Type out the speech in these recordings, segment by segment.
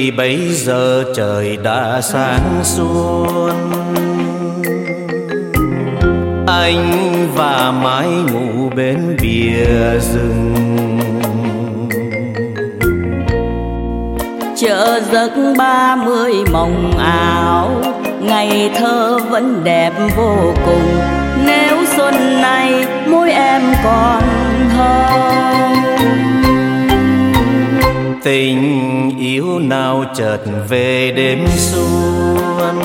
Bởi bấy giờ trời đã sáng xuân, anh và mái ngủ bên bìa rừng. Chợ giấc 30 mộng ảo, ngày thơ vẫn đẹp vô cùng. Nếu xuân này môi em còn hồng, tình yêu nào chợt về đêm xuân.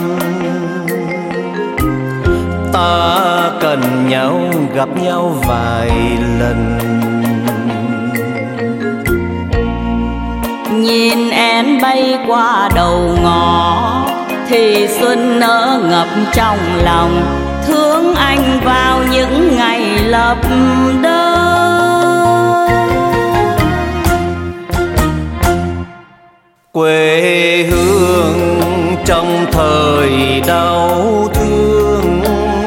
Ta cần nhau gặp nhau vài lần, nhìn em bay qua đầu ngõ thì xuân nở ngập trong lòng. Thương anh vào những ngày lập đơn. Quê hương trong thời đau thương,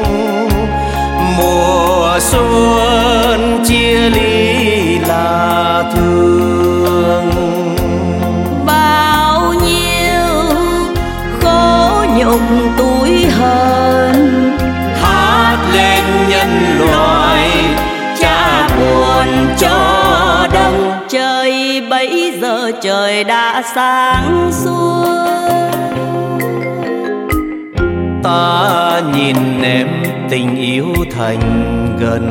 mùa xuân chia ly là thương. Bao nhiêu khổ nhục tủi hờn, Hát lên nhân loại cha buồn cho đông. trời bấy giờ trời đã sáng suốt. Ta nhìn em tình yêu thành gần,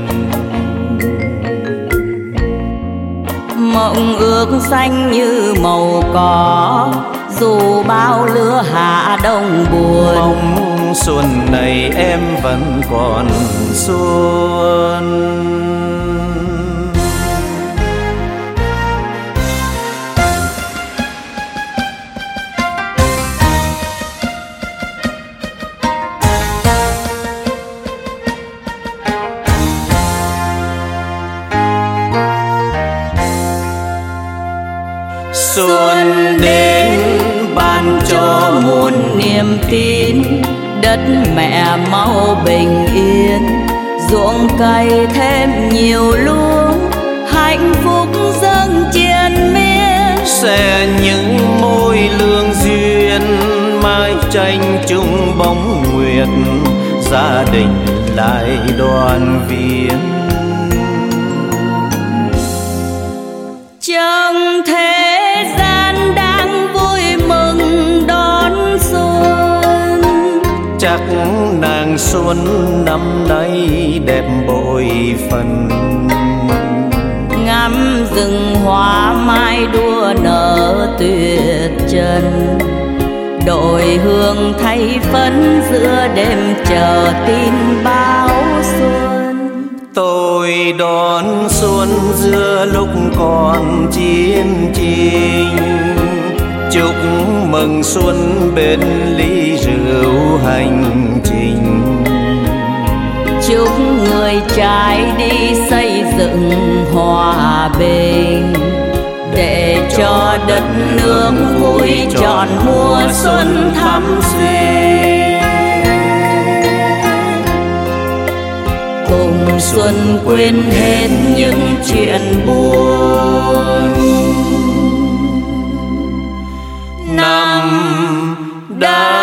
mộng ước xanh như màu cỏ, dù bao lứa hạ đông buồn. mong xuân này em vẫn còn xuân. Xuân đến ban cho muôn niềm tin, đất mẹ mau bình yên, ruộng cày thêm nhiều lúa, hạnh phúc dâng triền miên. sẽ những môi lương duyên, mái tranh chung bóng nguyệt, gia đình lại đoàn viên. Trong thế gian đang vui mừng đón xuân, Chắc nàng xuân năm nay đẹp bội phần. ngắm rừng hoa mai đua nở tuyệt trần, đội hương thay phấn giữa đêm chờ tin báo xuân. Tôi đón xuân giữa lúc còn chiến tranh, chúc mừng xuân bên ly rượu hành trình. Chúc người trai đi xây dựng hòa bình, để cho đất nước vui trọn mùa xuân thắm xuyên. Cùng xuân quên hết những chuyện buồn, Năm đã